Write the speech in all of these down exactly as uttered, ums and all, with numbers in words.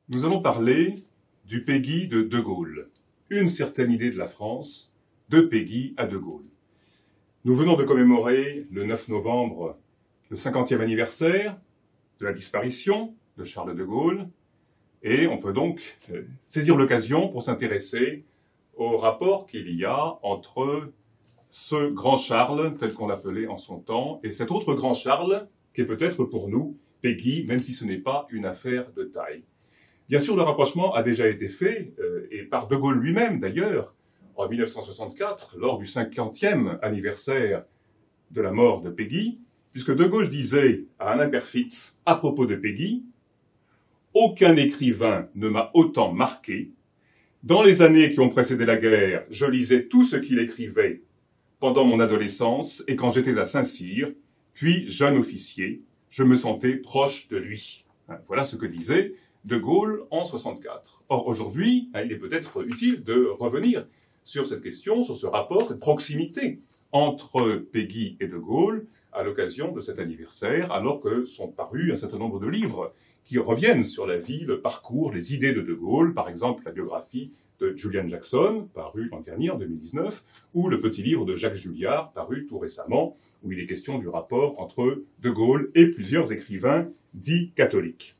Nous allons parler du Péguy de De Gaulle, une certaine idée de la France, de Péguy à De Gaulle. Nous venons de commémorer le neuf novembre le cinquantième anniversaire de la disparition de Charles de Gaulle, et on peut donc saisir l'occasion pour s'intéresser au rapport qu'il y a entre ce grand Charles, tel qu'on l'appelait en son temps, et cet autre grand Charles, qui est peut-être pour nous Péguy, même si ce n'est pas une affaire de taille. Bien sûr, le rapprochement a déjà été fait, euh, et par De Gaulle lui-même d'ailleurs, en mille neuf cent soixante-quatre, lors du cinquantième anniversaire de la mort de Péguy, puisque De Gaulle disait à Alain Peyrefitte à propos de Péguy « Aucun écrivain ne m'a autant marqué. Dans les années qui ont précédé la guerre, je lisais tout ce qu'il écrivait pendant mon adolescence et quand j'étais à Saint-Cyr, puis jeune officier, je me sentais proche de lui. » Voilà ce que disait De Gaulle en soixante-quatre. Or, aujourd'hui, il est peut-être utile de revenir sur cette question, sur ce rapport, cette proximité entre Péguy et De Gaulle à l'occasion de cet anniversaire, alors que sont parus un certain nombre de livres qui reviennent sur la vie, le parcours, les idées de De Gaulle, par exemple la biographie de Julian Jackson, paru l'an dernier, en deux mille dix-neuf, ou le petit livre de Jacques Julliard, paru tout récemment, où il est question du rapport entre De Gaulle et plusieurs écrivains dits catholiques.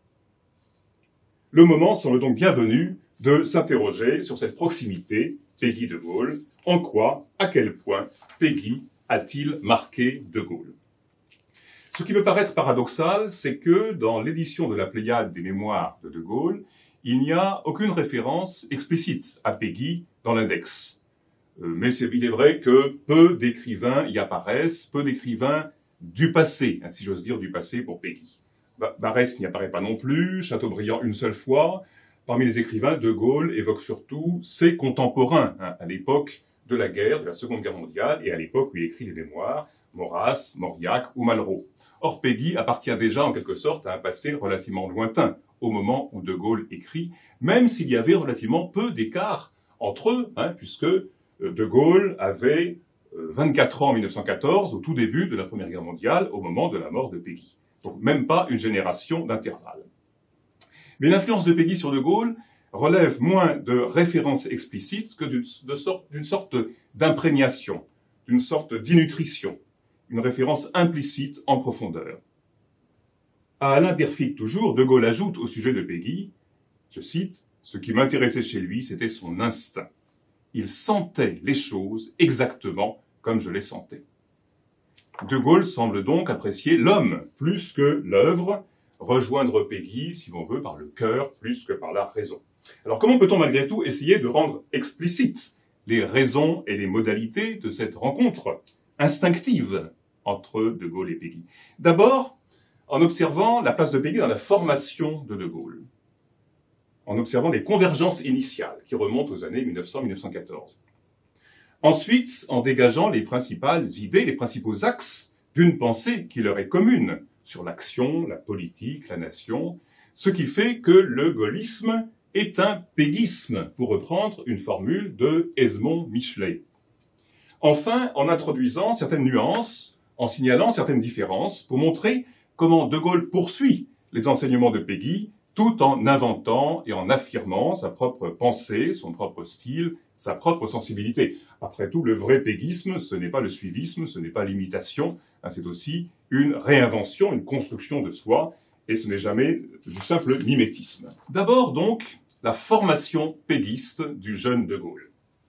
Le moment semble donc bienvenu de s'interroger sur cette proximité Péguy-De Gaulle. En quoi, à quel point, Péguy a-t-il marqué De Gaulle? Ce qui peut paraître paradoxal, c'est que dans l'édition de la Pléiade des mémoires de De Gaulle, il n'y a aucune référence explicite à Péguy dans l'index. Mais c'est, il est vrai que peu d'écrivains y apparaissent, peu d'écrivains du passé, hein, si j'ose dire du passé pour Péguy. Barrès n'y apparaît pas non plus, Chateaubriand une seule fois. Parmi les écrivains, De Gaulle évoque surtout ses contemporains, hein, à l'époque de la guerre, de la Seconde Guerre mondiale, et à l'époque où il écrit les mémoires, Maurras, Mauriac ou Malraux. Or, Péguy appartient déjà en quelque sorte à un passé relativement lointain, au moment où De Gaulle écrit, même s'il y avait relativement peu d'écart entre eux, hein, puisque De Gaulle avait vingt-quatre ans en mille neuf cent quatorze, au tout début de la Première Guerre mondiale, au moment de la mort de Péguy. Donc même pas une génération d'intervalle. Mais l'influence de Péguy sur De Gaulle relève moins de références explicites que d'une sorte, d'une sorte d'imprégnation, d'une sorte d'innutrition, une référence implicite en profondeur. À Alain Peyrefitte toujours, De Gaulle ajoute au sujet de Péguy, je cite, « Ce qui m'intéressait chez lui, c'était son instinct. Il sentait les choses exactement comme je les sentais. » De Gaulle semble donc apprécier l'homme plus que l'œuvre, rejoindre Péguy, si l'on veut, par le cœur plus que par la raison. Alors comment peut-on malgré tout essayer de rendre explicites les raisons et les modalités de cette rencontre instinctive entre De Gaulle et Péguy? D'abord, en observant la place de Péguy dans la formation de De Gaulle, en observant les convergences initiales qui remontent aux années mille neuf cents à mille neuf cent quatorze. Ensuite, en dégageant les principales idées, les principaux axes d'une pensée qui leur est commune sur l'action, la politique, la nation, ce qui fait que le gaullisme est un péguisme, pour reprendre une formule de Esmond Michelet. Enfin, en introduisant certaines nuances, en signalant certaines différences, pour montrer comment De Gaulle poursuit les enseignements de Péguy, tout en inventant et en affirmant sa propre pensée, son propre style, sa propre sensibilité. Après tout, le vrai péguisme, ce n'est pas le suivisme, ce n'est pas l'imitation, hein, c'est aussi une réinvention, une construction de soi, et ce n'est jamais du simple mimétisme. D'abord donc, la formation péguiste du jeune De Gaulle.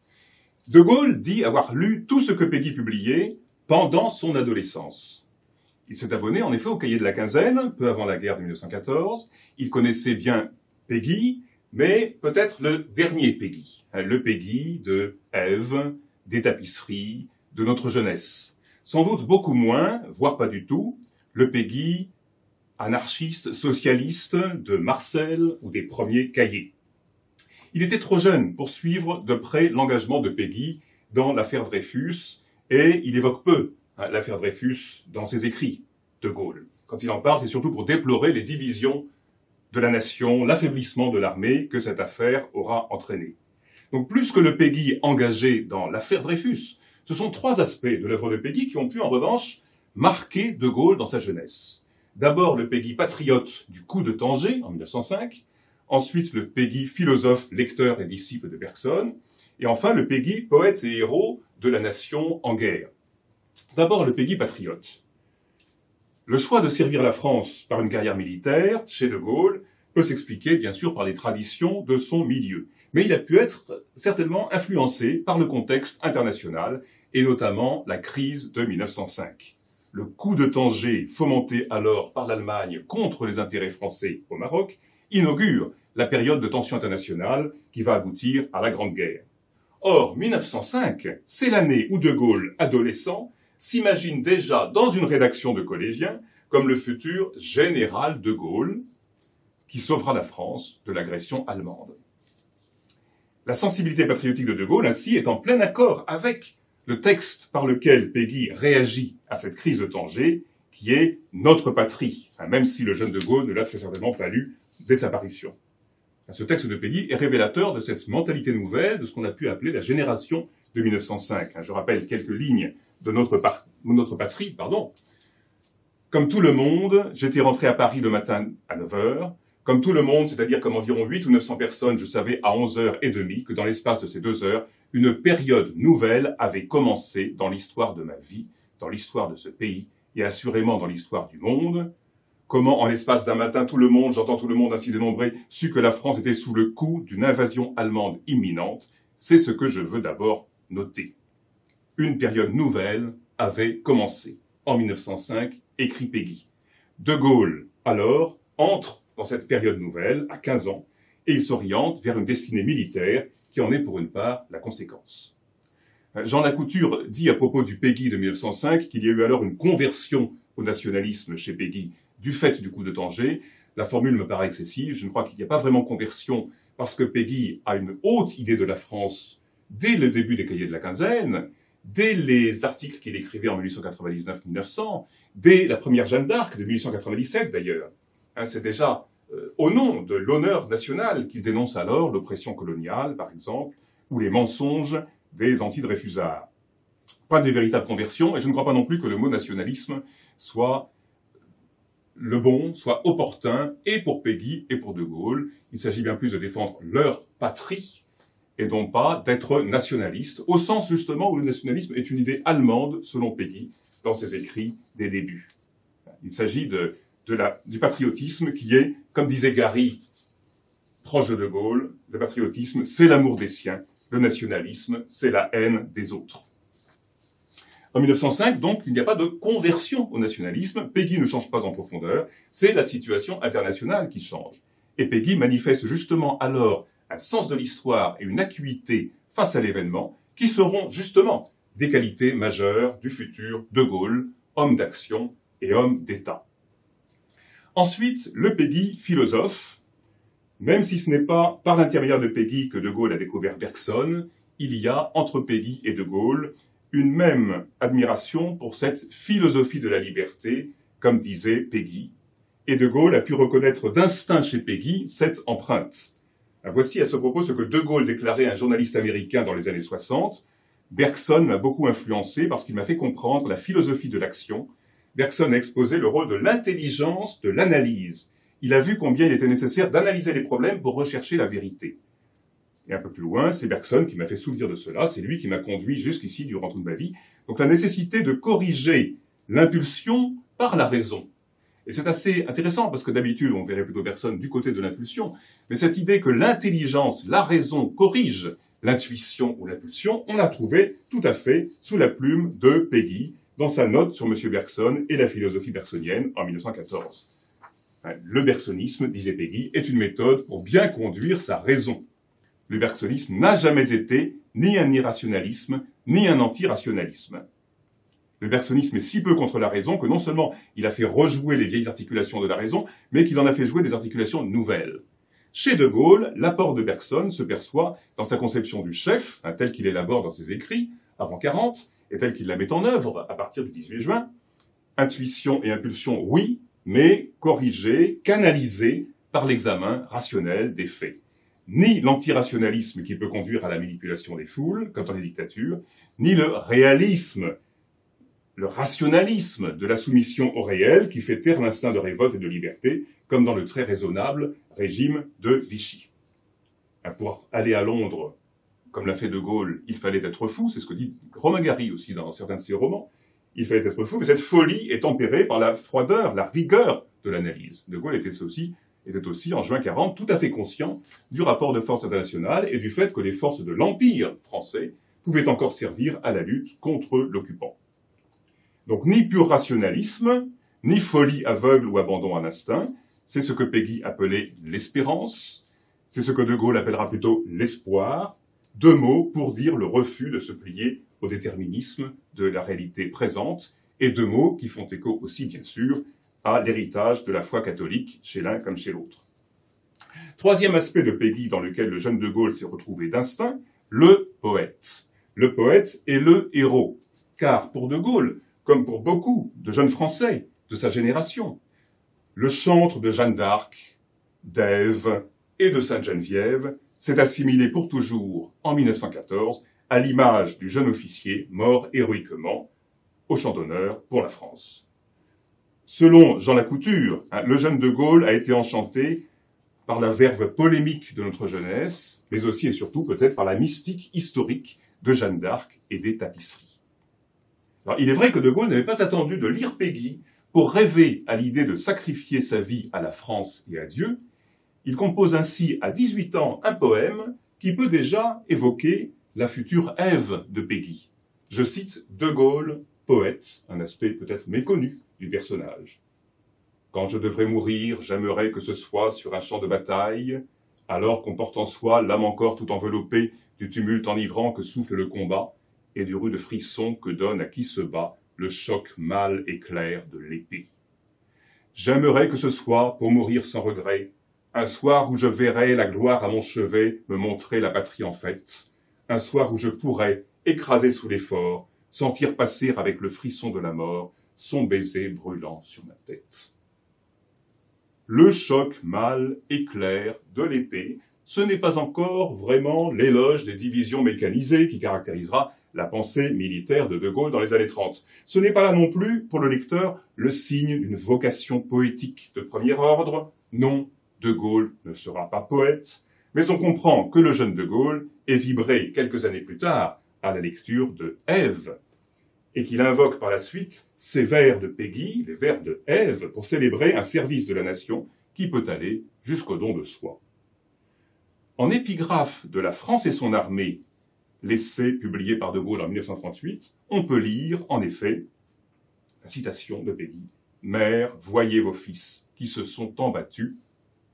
De Gaulle dit avoir lu tout ce que Péguy publiait pendant son adolescence. Il s'est abonné en effet au cahier de la quinzaine, peu avant la guerre de mille neuf cent quatorze. Il connaissait bien Péguy, mais peut-être le dernier Péguy, le Péguy de Ève, des tapisseries, de notre jeunesse. Sans doute beaucoup moins, voire pas du tout, le Péguy anarchiste, socialiste de Marcel ou des premiers cahiers. Il était trop jeune pour suivre de près l'engagement de Péguy dans l'affaire Dreyfus, et il évoque peu hein, l'affaire Dreyfus dans ses écrits, De Gaulle. Quand il en parle, c'est surtout pour déplorer les divisions de la nation, l'affaiblissement de l'armée que cette affaire aura entraîné. Donc plus que le Péguy engagé dans l'affaire Dreyfus, ce sont trois aspects de l'œuvre de Péguy qui ont pu en revanche marquer De Gaulle dans sa jeunesse. D'abord le Péguy patriote du coup de Tanger en mille neuf cent cinq, ensuite le Péguy philosophe, lecteur et disciple de Bergson, et enfin le Péguy poète et héros de la nation en guerre. D'abord le Péguy patriote. Le choix de servir la France par une carrière militaire, chez De Gaulle, peut s'expliquer bien sûr par les traditions de son milieu. Mais il a pu être certainement influencé par le contexte international, et notamment la crise de mille neuf cent cinq. Le coup de Tanger, fomenté alors par l'Allemagne contre les intérêts français au Maroc, inaugure la période de tension internationale qui va aboutir à la Grande Guerre. Or, mille neuf cent cinq, c'est l'année où De Gaulle, adolescent, s'imagine déjà dans une rédaction de collégiens comme le futur général de Gaulle, qui sauvera la France de l'agression allemande. La sensibilité patriotique de De Gaulle, ainsi, est en plein accord avec le texte par lequel Péguy réagit à cette crise de Tanger, qui est « Notre patrie », même si le jeune De Gaulle ne l'a très certainement pas lu dès sa parution. Ce texte de Péguy est révélateur de cette mentalité nouvelle, de ce qu'on a pu appeler la génération de mille neuf cent cinq. Je rappelle quelques lignes de notre, par... notre patrie. Pardon. Comme tout le monde, j'étais rentré à Paris le matin à neuf heures. Comme tout le monde, c'est-à-dire comme environ huit ou neuf cents personnes, je savais à onze heures trente que dans l'espace de ces deux heures, une période nouvelle avait commencé dans l'histoire de ma vie, dans l'histoire de ce pays, et assurément dans l'histoire du monde. Comment, en l'espace d'un matin, tout le monde, j'entends tout le monde ainsi dénombré, sut que la France était sous le coup d'une invasion allemande imminente, c'est ce que je veux d'abord noter. Une période nouvelle avait commencé. En mille neuf cent cinq, écrit Péguy. De Gaulle, alors, entre dans cette période nouvelle, à quinze ans, et il s'oriente vers une destinée militaire qui en est pour une part la conséquence. Jean Lacouture dit à propos du Péguy de mille neuf cent cinq qu'il y a eu alors une conversion au nationalisme chez Péguy du fait du coup de Tanger. La formule me paraît excessive, je ne crois qu'il n'y a pas vraiment conversion parce que Péguy a une haute idée de la France dès le début des cahiers de la quinzaine, dès les articles qu'il écrivait en mille huit cent quatre-vingt-dix-neuf mille neuf cents, dès la première Jeanne d'Arc de mille huit cent quatre-vingt-dix-sept d'ailleurs. Hein, c'est déjà euh, au nom de l'honneur national qu'il dénonce alors l'oppression coloniale, par exemple, ou les mensonges des anti-Dreyfusards. Pas de véritable conversion, et je ne crois pas non plus que le mot nationalisme soit le bon, soit opportun, et pour Péguy et pour De Gaulle. Il s'agit bien plus de défendre leur patrie, et non pas d'être nationaliste, au sens justement où le nationalisme est une idée allemande, selon Péguy, dans ses écrits des débuts. Il s'agit de, de la, du patriotisme qui est, comme disait Gary, proche de De Gaulle, le patriotisme, c'est l'amour des siens, le nationalisme, c'est la haine des autres. En mille neuf cent cinq, donc, il n'y a pas de conversion au nationalisme. Péguy ne change pas en profondeur. C'est la situation internationale qui change. Et Péguy manifeste justement alors un sens de l'histoire et une acuité face à l'événement qui seront justement des qualités majeures du futur De Gaulle, homme d'action et homme d'État. Ensuite, le Péguy philosophe. Même si ce n'est pas par l'intermédiaire de Péguy que De Gaulle a découvert Bergson, il y a entre Péguy et De Gaulle une même admiration pour cette philosophie de la liberté, comme disait Péguy, et De Gaulle a pu reconnaître d'instinct chez Péguy cette empreinte. Voici à ce propos ce que De Gaulle déclarait à un journaliste américain dans les années soixante. Bergson m'a beaucoup influencé parce qu'il m'a fait comprendre la philosophie de l'action. Bergson a exposé le rôle de l'intelligence, de l'analyse. Il a vu combien il était nécessaire d'analyser les problèmes pour rechercher la vérité. Et un peu plus loin, c'est Bergson qui m'a fait souvenir de cela, c'est lui qui m'a conduit jusqu'ici durant toute ma vie. Donc la nécessité de corriger l'impulsion par la raison. Et c'est assez intéressant parce que d'habitude, on verrait plutôt Bergson du côté de l'impulsion, mais cette idée que l'intelligence, la raison corrige l'intuition ou l'impulsion, on l'a trouvé tout à fait sous la plume de Péguy dans sa note sur M. Bergson et la philosophie bergsonienne en mille neuf cent quatorze. Le bergsonisme, disait Péguy, est une méthode pour bien conduire sa raison. Le bergsonisme n'a jamais été ni un irrationalisme, ni un anti-rationalisme. Le bergsonisme est si peu contre la raison que non seulement il a fait rejouer les vieilles articulations de la raison, mais qu'il en a fait jouer des articulations nouvelles. Chez De Gaulle, l'apport de Bergson se perçoit dans sa conception du chef, hein, tel qu'il élabore dans ses écrits, avant quarante, et tel qu'il la met en œuvre à partir du dix-huit juin. Intuition et impulsion, oui, mais corrigée, canalisée par l'examen rationnel des faits. Ni l'antirationalisme qui peut conduire à la manipulation des foules, comme dans les dictatures, ni le réalisme le rationalisme de la soumission au réel qui fait taire l'instinct de révolte et de liberté, comme dans le très raisonnable régime de Vichy. Pour aller à Londres, comme l'a fait De Gaulle, il fallait être fou, c'est ce que dit Romain Gary aussi dans certains de ses romans, il fallait être fou, mais cette folie est tempérée par la froideur, la rigueur de l'analyse. De Gaulle était aussi, était aussi, en juin quarante, tout à fait conscient du rapport de force internationale et du fait que les forces de l'Empire français pouvaient encore servir à la lutte contre l'occupant. Donc ni pur rationalisme, ni folie aveugle ou abandon à l'instinct, c'est ce que Péguy appelait l'espérance, c'est ce que De Gaulle appellera plutôt l'espoir, deux mots pour dire le refus de se plier au déterminisme de la réalité présente, et deux mots qui font écho aussi, bien sûr, à l'héritage de la foi catholique chez l'un comme chez l'autre. Troisième aspect de Péguy dans lequel le jeune De Gaulle s'est retrouvé d'instinct, le poète. Le poète est le héros, car pour De Gaulle, comme pour beaucoup de jeunes Français de sa génération, le chantre de Jeanne d'Arc, d'Ève et de Sainte-Geneviève s'est assimilé pour toujours, en mille neuf cent quatorze, à l'image du jeune officier mort héroïquement au champ d'honneur pour la France. Selon Jean Lacouture, hein, le jeune De Gaulle a été enchanté par la verve polémique de notre jeunesse, mais aussi et surtout peut-être par la mystique historique de Jeanne d'Arc et des tapisseries. Alors, il est vrai que De Gaulle n'avait pas attendu de lire Péguy pour rêver à l'idée de sacrifier sa vie à la France et à Dieu. Il compose ainsi à dix-huit ans un poème qui peut déjà évoquer la future Ève de Péguy. Je cite De Gaulle, poète, un aspect peut-être méconnu du personnage. Quand je devrais mourir, j'aimerais que ce soit sur un champ de bataille, alors qu'on porte en soi l'âme encore tout enveloppée du tumulte enivrant que souffle le combat et du rude frisson que donne à qui se bat le choc mâle et clair de l'épée. J'aimerais que ce soit, pour mourir sans regret, un soir où je verrais la gloire à mon chevet me montrer la patrie en fête, un soir où je pourrais, écrasé sous l'effort, sentir passer avec le frisson de la mort son baiser brûlant sur ma tête. Le choc mâle et clair de l'épée, ce n'est pas encore vraiment l'éloge des divisions mécanisées qui caractérisera la pensée militaire de De Gaulle dans les années trente. Ce n'est pas là non plus, pour le lecteur, le signe d'une vocation poétique de premier ordre. Non, De Gaulle ne sera pas poète, mais on comprend que le jeune De Gaulle est vibré quelques années plus tard à la lecture de Ève, et qu'il invoque par la suite ces vers de Péguy, les vers de Ève, pour célébrer un service de la nation qui peut aller jusqu'au don de soi. En épigraphe de La France et son armée, l'essai publié par De Gaulle en mille neuf cent trente-huit, on peut lire, en effet, la citation de Péguy. « Mère, voyez vos fils qui se sont tant battus, Péguy. »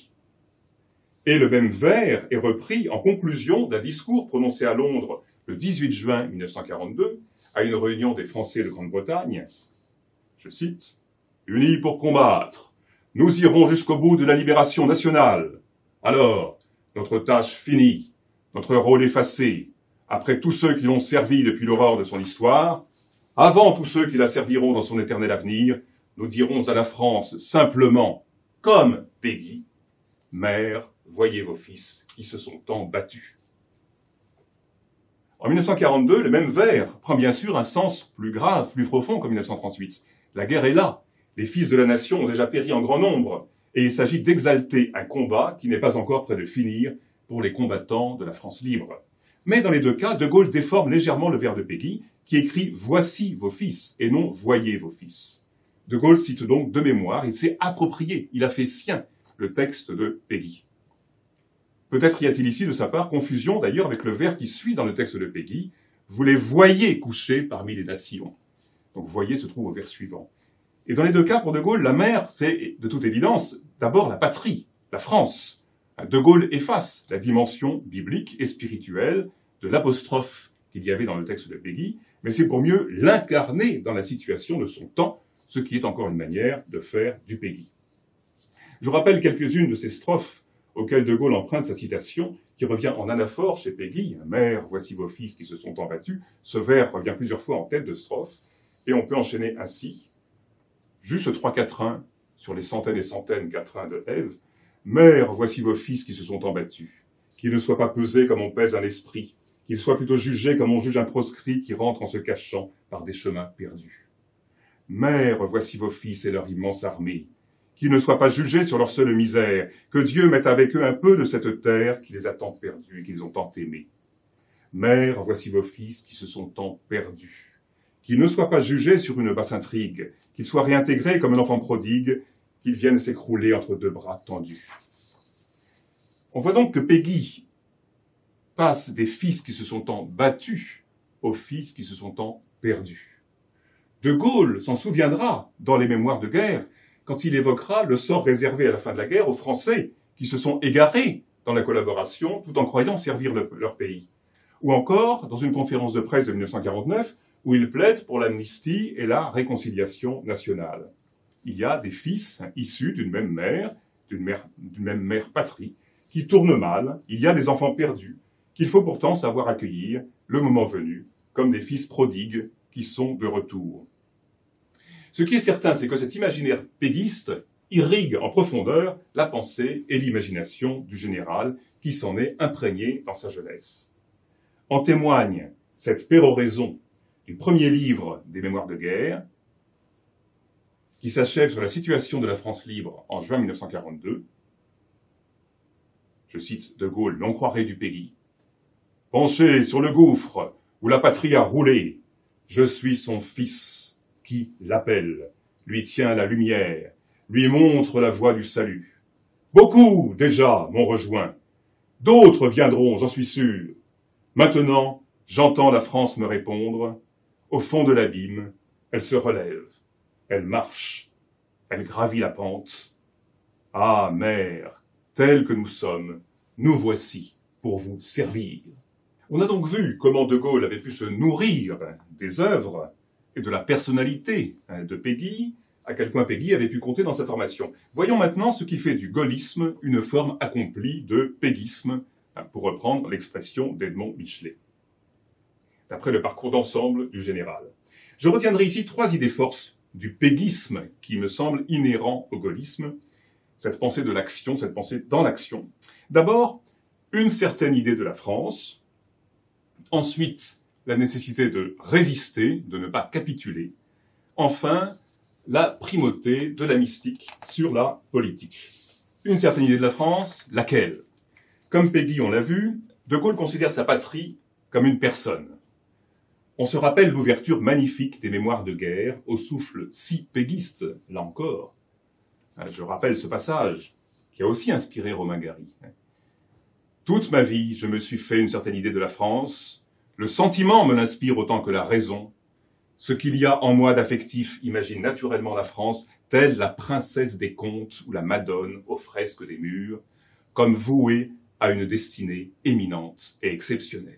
Et le même vers est repris en conclusion d'un discours prononcé à Londres le dix-huit juin mille neuf cent quarante-deux, à une réunion des Français de Grande-Bretagne. Je cite, « Unis pour combattre, nous irons jusqu'au bout de la libération nationale. Alors, notre tâche finie, notre rôle effacé, après tous ceux qui l'ont servi depuis l'aurore de son histoire, avant tous ceux qui la serviront dans son éternel avenir, nous dirons à la France simplement, comme Péguy, « Mère, voyez vos fils qui se sont tant battus. » En mille neuf cent quarante-deux, le même vers prend bien sûr un sens plus grave, plus profond qu'en mille neuf cent trente-huit. La guerre est là, les fils de la nation ont déjà péri en grand nombre, et il s'agit d'exalter un combat qui n'est pas encore près de finir pour les combattants de la France libre. Mais dans les deux cas, De Gaulle déforme légèrement le vers de Péguy, qui écrit « Voici vos fils » et non « Voyez vos fils ». De Gaulle cite donc de mémoire, il s'est approprié, il a fait sien le texte de Péguy. Peut-être y a-t-il ici de sa part confusion d'ailleurs avec le vers qui suit dans le texte de Péguy, « Vous les voyez couchés parmi les nations ». Donc « voyez » se trouve au vers suivant. Et dans les deux cas, pour De Gaulle, la mère, c'est de toute évidence d'abord la patrie, la France. De Gaulle efface la dimension biblique et spirituelle de l'apostrophe qu'il y avait dans le texte de Péguy, mais c'est pour mieux l'incarner dans la situation de son temps, ce qui est encore une manière de faire du Péguy. Je rappelle quelques-unes de ces strophes auxquelles De Gaulle emprunte sa citation, qui revient en anaphore chez Péguy, « Mère, voici vos fils qui se sont tant battus ». Ce vers revient plusieurs fois en tête de strophe, et on peut enchaîner ainsi, juste trois quatrains sur les centaines et centaines quatrains de Ève. « Mère, voici vos fils qui se sont tant battus, qu'ils ne soient pas pesés comme on pèse un esprit, qu'il soit plutôt jugé comme on juge un proscrit qui rentre en se cachant par des chemins perdus. Mère, voici vos fils et leur immense armée, qu'ils ne soient pas jugés sur leur seule misère, que Dieu mette avec eux un peu de cette terre qui les a tant perdus et qu'ils ont tant aimés. Mère, voici vos fils qui se sont tant perdus, qu'ils ne soient pas jugés sur une basse intrigue, qu'ils soient réintégrés comme un enfant prodigue, qu'ils viennent s'écrouler entre deux bras tendus. On voit donc que Péguy passe des fils qui se sont tant battus aux fils qui se sont tant perdus. De Gaulle s'en souviendra dans les mémoires de guerre quand il évoquera le sort réservé à la fin de la guerre aux Français qui se sont égarés dans la collaboration tout en croyant servir le, leur pays. Ou encore dans une conférence de presse de mille neuf cent quarante-neuf où il plaide pour l'amnistie et la réconciliation nationale. Il y a des fils issus d'une même mère, d'une mère, d'une même mère patrie, qui tournent mal, il y a des enfants perdus, qu'il faut pourtant savoir accueillir, le moment venu, comme des fils prodigues qui sont de retour. Ce qui est certain, c'est que cet imaginaire péguiste irrigue en profondeur la pensée et l'imagination du général qui s'en est imprégné dans sa jeunesse. En témoigne cette péroraison du premier livre des Mémoires de guerre, qui s'achève sur la situation de la France libre en juin mille neuf cent quarante-deux. Je cite De Gaulle, l'on croirait du Péguy. « Penché sur le gouffre où la patrie a roulé, je suis son fils qui l'appelle, lui tient la lumière, lui montre la voie du salut. Beaucoup, déjà, m'ont rejoint. D'autres viendront, j'en suis sûr. Maintenant, j'entends la France me répondre. Au fond de l'abîme, elle se relève. Elle marche. Elle gravit la pente. Ah, mère, tels que nous sommes, nous voici pour vous servir. » On a donc vu comment De Gaulle avait pu se nourrir des œuvres et de la personnalité de Péguy, à quel point Péguy avait pu compter dans sa formation. Voyons maintenant ce qui fait du gaullisme une forme accomplie de péguisme, pour reprendre l'expression d'Edmond Michelet, d'après le parcours d'ensemble du général. Je retiendrai ici trois idées forces du péguisme qui me semblent inhérents au gaullisme, cette pensée de l'action, cette pensée dans l'action. D'abord, une certaine idée de la France. Ensuite, la nécessité de résister, de ne pas capituler. Enfin, la primauté de la mystique sur la politique. Une certaine idée de la France, laquelle? Comme Péguy, on l'a vu, De Gaulle considère sa patrie comme une personne. On se rappelle l'ouverture magnifique des Mémoires de guerre, au souffle si péguiste, là encore. Je rappelle ce passage, qui a aussi inspiré Romain Gary. Toute ma vie, je me suis fait une certaine idée de la France. Le sentiment me l'inspire autant que la raison. Ce qu'il y a en moi d'affectif imagine naturellement la France, telle la princesse des contes ou la Madone aux fresques des murs, comme vouée à une destinée éminente et exceptionnelle.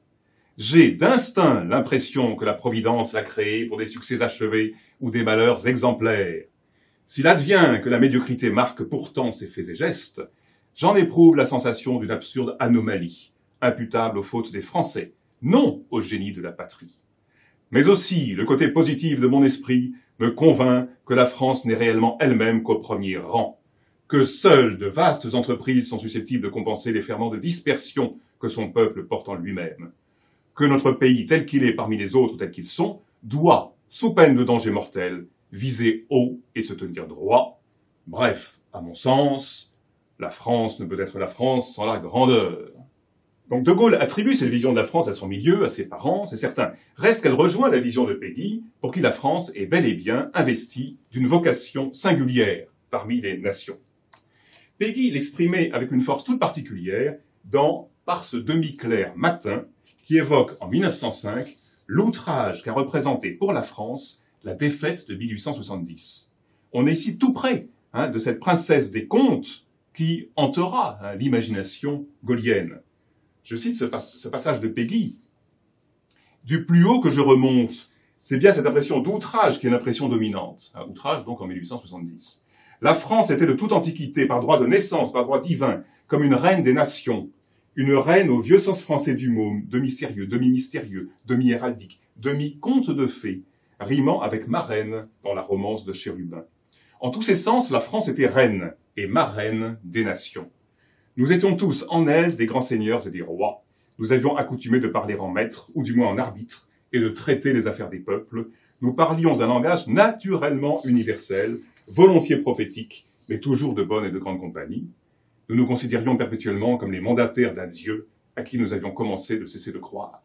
J'ai d'instinct l'impression que la Providence l'a créée pour des succès achevés ou des malheurs exemplaires. S'il advient que la médiocrité marque pourtant ses faits et gestes, j'en éprouve la sensation d'une absurde anomalie, imputable aux fautes des Français, non au génie de la patrie. Mais aussi, le côté positif de mon esprit me convainc que la France n'est réellement elle-même qu'au premier rang, que seules de vastes entreprises sont susceptibles de compenser les ferments de dispersion que son peuple porte en lui-même, que notre pays, tel qu'il est parmi les autres tels qu'ils sont, doit, sous peine de danger mortel, viser haut et se tenir droit. Bref, à mon sens, la France ne peut être la France sans la grandeur. Donc De Gaulle attribue cette vision de la France à son milieu, à ses parents, c'est certain. Reste qu'elle rejoint la vision de Péguy, pour qui la France est bel et bien investie d'une vocation singulière parmi les nations. Péguy l'exprimait avec une force toute particulière dans « Par ce demi-clair matin » qui évoque en mille neuf cent cinq l'outrage qu'a représenté pour la France la défaite de mille huit cent soixante-dix. On est ici tout près hein, de cette princesse des contes qui hantera hein, l'imagination gaullienne. Je cite ce, pa ce passage de Péguy. « Du plus haut que je remonte, c'est bien cette impression d'outrage qui est l'impression dominante. Hein, » Outrage donc en mille huit cent soixante-dix. « La France était de toute antiquité, par droit de naissance, par droit divin, comme une reine des nations. Une reine au vieux sens français du mot, demi-sérieux, demi-mystérieux, demi-héraldique, demi-conte de fées, rimant avec marraine dans la romance de Chérubin. En tous ces sens, la France était reine et marraine des nations. Nous étions tous en elle des grands seigneurs et des rois, nous avions accoutumé de parler en maître, ou du moins en arbitre, et de traiter les affaires des peuples. Nous parlions un langage naturellement universel, volontiers prophétique, mais toujours de bonne et de grande compagnie. Nous nous considérions perpétuellement comme les mandataires d'un Dieu à qui nous avions commencé de cesser de croire.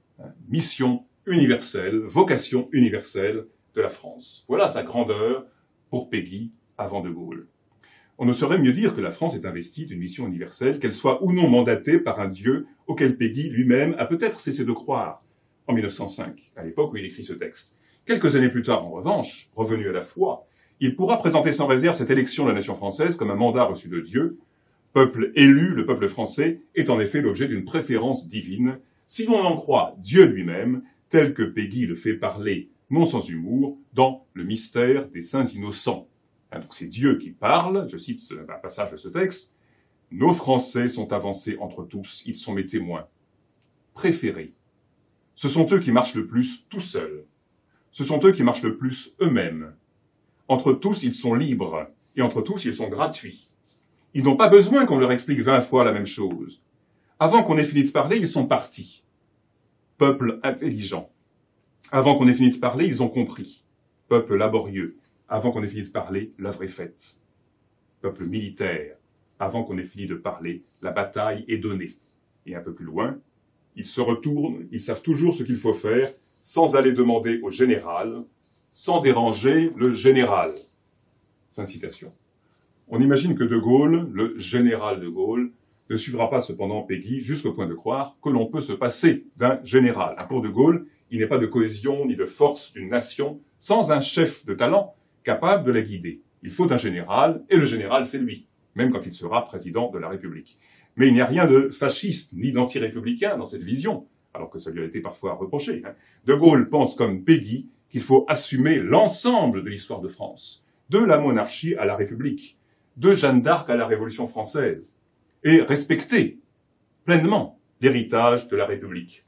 Mission universelle, vocation universelle de la France. Voilà sa grandeur pour Péguy avant De Gaulle. On ne saurait mieux dire que la France est investie d'une mission universelle, qu'elle soit ou non mandatée par un Dieu auquel Péguy lui-même a peut-être cessé de croire en mille neuf cent cinq, à l'époque où il écrit ce texte. Quelques années plus tard, en revanche, revenu à la foi, il pourra présenter sans réserve cette élection de la nation française comme un mandat reçu de Dieu. Peuple élu, le peuple français est en effet l'objet d'une préférence divine, si l'on en croit Dieu lui-même, tel que Péguy le fait parler, non sans humour, dans le mystère des saints innocents. Donc c'est Dieu qui parle, je cite un passage de ce texte, « Nos Français sont avancés entre tous, ils sont mes témoins, préférés. Ce sont eux qui marchent le plus tout seuls. Ce sont eux qui marchent le plus eux-mêmes. Entre tous, ils sont libres, et entre tous, ils sont gratuits. Ils n'ont pas besoin qu'on leur explique vingt fois la même chose. Avant qu'on ait fini de parler, ils sont partis. Peuple intelligent. Avant qu'on ait fini de parler, ils ont compris. Peuple laborieux. Avant qu'on ait fini de parler, l'œuvre est faite. Peuple militaire. Avant qu'on ait fini de parler, la bataille est donnée. Et un peu plus loin, ils se retournent, ils savent toujours ce qu'il faut faire, sans aller demander au général, sans déranger le général. Fin de citation. On imagine que De Gaulle, le général de Gaulle, ne suivra pas cependant Péguy jusqu'au point de croire que l'on peut se passer d'un général. Pour De Gaulle, il n'est pas de cohésion ni de force d'une nation sans un chef de talent capable de la guider. Il faut un général, et le général c'est lui, même quand il sera président de la République. Mais il n'y a rien de fasciste ni d'anti-républicain dans cette vision, alors que ça lui a été parfois reproché. De Gaulle pense comme Péguy qu'il faut assumer l'ensemble de l'histoire de France, de la monarchie à la République, de Jeanne d'Arc à la Révolution française, et respecter pleinement l'héritage de la République.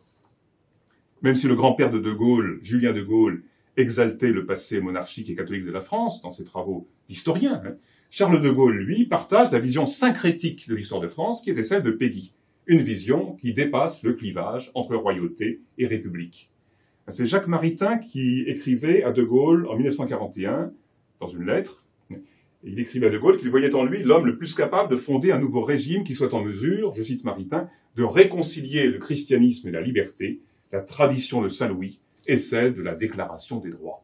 Même si le grand-père de De Gaulle, Julien de Gaulle, exaltait le passé monarchique et catholique de la France dans ses travaux d'historien, hein, Charles de Gaulle, lui, partage la vision syncrétique de l'histoire de France qui était celle de Péguy, une vision qui dépasse le clivage entre royauté et république. C'est Jacques Maritain qui écrivait à De Gaulle en mille neuf cent quarante et un, dans une lettre, il écrivait à De Gaulle qu'il voyait en lui l'homme le plus capable de fonder un nouveau régime qui soit en mesure, je cite Maritain, de réconcilier le christianisme et la liberté, la tradition de Saint-Louis et celle de la Déclaration des droits.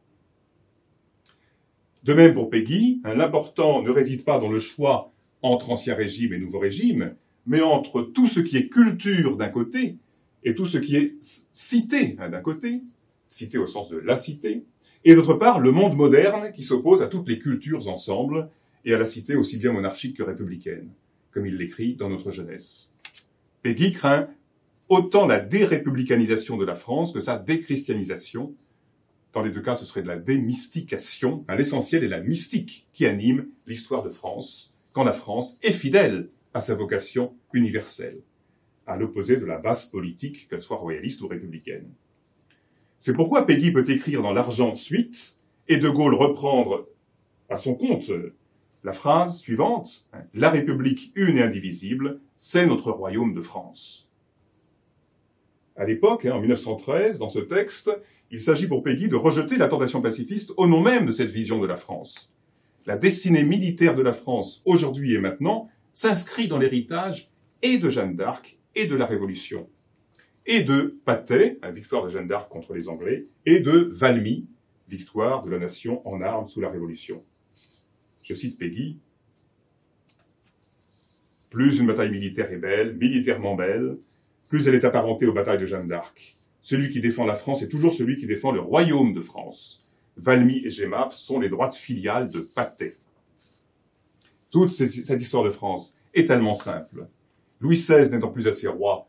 De même pour Péguy, hein, l'important ne réside pas dans le choix entre ancien régime et nouveau régime, mais entre tout ce qui est culture d'un côté et tout ce qui est cité hein, d'un côté, cité au sens de la cité, et d'autre part le monde moderne qui s'oppose à toutes les cultures ensemble et à la cité aussi bien monarchique que républicaine, comme il l'écrit dans Notre jeunesse. Péguy craint autant la dérépublicanisation de la France que sa déchristianisation. Dans les deux cas, ce serait de la démystication. L'essentiel est la mystique qui anime l'histoire de France, quand la France est fidèle à sa vocation universelle, à l'opposé de la base politique, qu'elle soit royaliste ou républicaine. C'est pourquoi Péguy peut écrire dans l'Argent suite, et De Gaulle reprendre à son compte la phrase suivante, « La République une et indivisible, c'est notre royaume de France ». À l'époque, en mille neuf cent treize, dans ce texte, il s'agit pour Péguy de rejeter la tentation pacifiste au nom même de cette vision de la France. La destinée militaire de la France, aujourd'hui et maintenant, s'inscrit dans l'héritage et de Jeanne d'Arc et de la Révolution, et de Patay, la victoire de Jeanne d'Arc contre les Anglais, et de Valmy, victoire de la nation en armes sous la Révolution. Je cite Péguy, « Plus une bataille militaire est belle, militairement belle, plus elle est apparentée aux batailles de Jeanne d'Arc. Celui qui défend la France est toujours celui qui défend le royaume de France. Valmy et Jemmapes sont les droites filiales de Patay. » Toute cette histoire de France est tellement simple. Louis seize n'étant plus assez roi,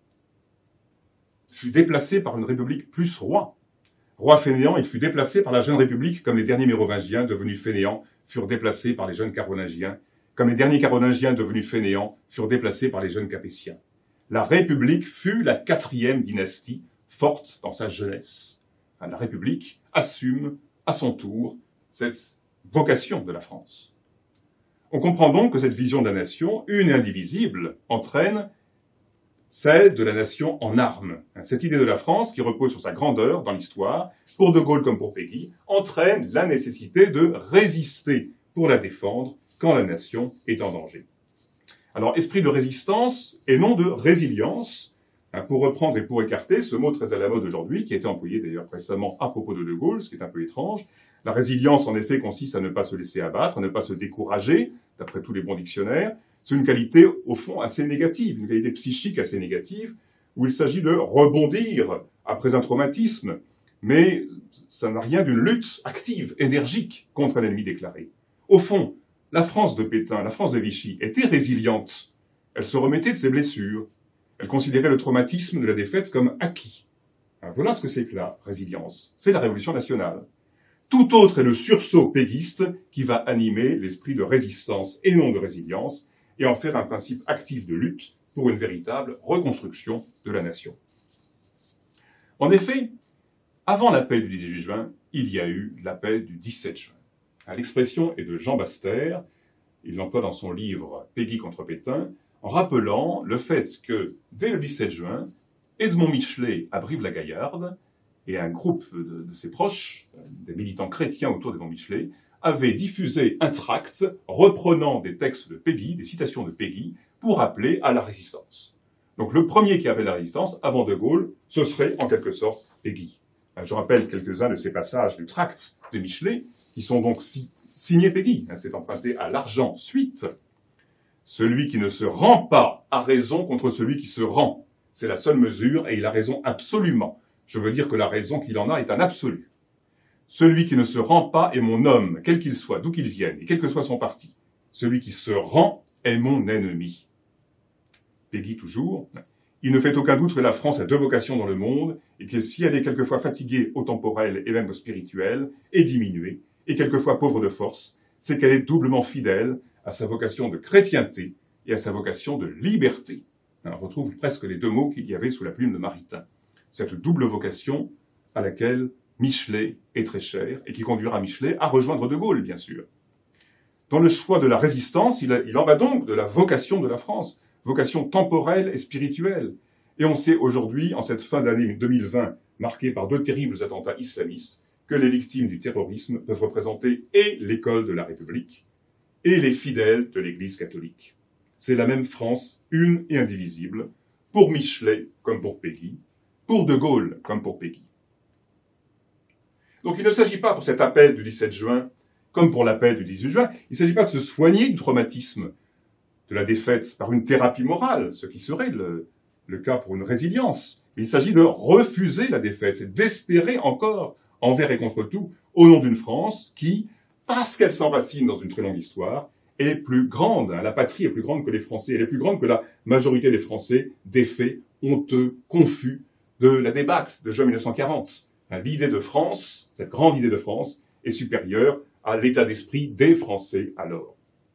fut déplacé par une république plus roi. Roi fainéant, il fut déplacé par la jeune république comme les derniers mérovingiens devenus fainéants furent déplacés par les jeunes carolingiens, comme les derniers carolingiens devenus fainéants furent déplacés par les jeunes capétiens. La République fut la quatrième dynastie, forte dans sa jeunesse. La République assume à son tour cette vocation de la France. On comprend donc que cette vision de la nation, une et indivisible, entraîne celle de la nation en armes. Cette idée de la France, qui repose sur sa grandeur dans l'histoire, pour De Gaulle comme pour Péguy, entraîne la nécessité de résister pour la défendre quand la nation est en danger. Alors, esprit de résistance et non de résilience, hein, pour reprendre et pour écarter ce mot très à la mode aujourd'hui, qui a été employé d'ailleurs récemment à propos de De Gaulle, ce qui est un peu étrange. La résilience, en effet, consiste à ne pas se laisser abattre, à ne pas se décourager, d'après tous les bons dictionnaires. C'est une qualité, au fond, assez négative, une qualité psychique assez négative, où il s'agit de rebondir après un traumatisme, mais ça n'a rien d'une lutte active, énergique, contre un ennemi déclaré. Au fond, la France de Pétain, la France de Vichy, était résiliente. Elle se remettait de ses blessures. Elle considérait le traumatisme de la défaite comme acquis. Alors voilà ce que c'est que la résilience. C'est la Révolution nationale. Tout autre est le sursaut péguiste qui va animer l'esprit de résistance et non de résilience, et en faire un principe actif de lutte pour une véritable reconstruction de la nation. En effet, avant l'appel du dix-huit juin, il y a eu l'appel du dix-sept juin. L'expression est de Jean Baster, il l'emploie dans son livre « Péguy contre Pétain », en rappelant le fait que, dès le dix-sept juin, Edmond Michelet à Brive-la-Gaillarde, et un groupe de, de ses proches, des militants chrétiens autour d'Edmond Michelet, avaient diffusé un tract reprenant des textes de Péguy, des citations de Péguy, pour appeler à la résistance. Donc le premier qui appelle à la résistance, avant De Gaulle, ce serait en quelque sorte Péguy. Je rappelle quelques-uns de ces passages du tract de Michelet, qui sont donc si, signés Péguy. C'est emprunté à l'argent suite. Celui qui ne se rend pas a raison contre celui qui se rend. C'est la seule mesure et il a raison absolument. Je veux dire que la raison qu'il en a est un absolu. Celui qui ne se rend pas est mon homme, quel qu'il soit, d'où qu'il vienne, et quel que soit son parti. Celui qui se rend est mon ennemi. Péguy toujours. Il ne fait aucun doute que la France a deux vocations dans le monde, et que si elle est quelquefois fatiguée au temporel et même au spirituel, et diminuée, et quelquefois pauvre de force, c'est qu'elle est doublement fidèle à sa vocation de chrétienté et à sa vocation de liberté. On retrouve presque les deux mots qu'il y avait sous la plume de Maritain. Cette double vocation à laquelle Michelet est très cher, et qui conduira Michelet à rejoindre De Gaulle, bien sûr. Dans le choix de la résistance, il, a, il en va donc de la vocation de la France, vocation temporelle et spirituelle. Et on sait aujourd'hui, en cette fin d'année deux mille vingt, marquée par deux terribles attentats islamistes, que les victimes du terrorisme peuvent représenter et l'école de la République, et les fidèles de l'Église catholique. C'est la même France, une et indivisible, pour Michelet comme pour Péguy, pour De Gaulle comme pour Péguy. Donc il ne s'agit pas pour cet appel du dix-sept juin, comme pour l'appel du dix-huit juin, il ne s'agit pas de se soigner du traumatisme de la défaite par une thérapie morale, ce qui serait le, le cas pour une résilience. Il s'agit de refuser la défaite, c'est d'espérer encore, envers et contre tout, au nom d'une France qui, parce qu'elle s'enracine dans une très longue histoire, est plus grande, hein, la patrie est plus grande que les Français, elle est plus grande que la majorité des Français, défaits, honteux, confus de la débâcle de juin mille neuf cent quarante. L'idée de France, cette grande idée de France, est supérieure à l'état d'esprit des Français alors.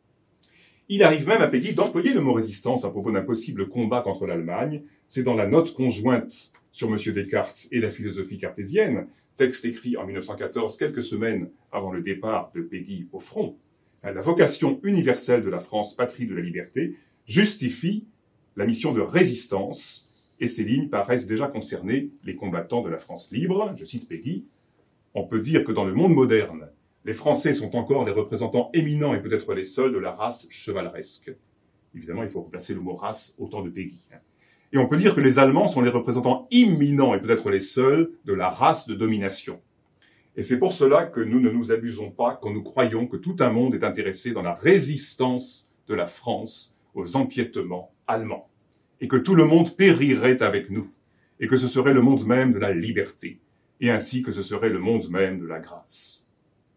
Il arrive même à Péguy d'employer le mot résistance à propos d'un possible combat contre l'Allemagne. C'est dans la note conjointe sur M. Descartes et la philosophie cartésienne, texte écrit en mille neuf cent quatorze, quelques semaines avant le départ de Péguy au front. La vocation universelle de la France, patrie de la liberté, justifie la mission de résistance, et ces lignes paraissent déjà concerner les combattants de la France libre. Je cite Péguy. On peut dire que dans le monde moderne, les Français sont encore les représentants éminents et peut-être les seuls de la race chevaleresque. Évidemment, il faut replacer le mot race au temps de Péguy. Et on peut dire que les Allemands sont les représentants imminents et peut-être les seuls de la race de domination. Et c'est pour cela que nous ne nous abusons pas quand nous croyons que tout un monde est intéressé dans la résistance de la France aux empiétements allemands. Et que tout le monde périrait avec nous. Et que ce serait le monde même de la liberté. Et ainsi que ce serait le monde même de la grâce.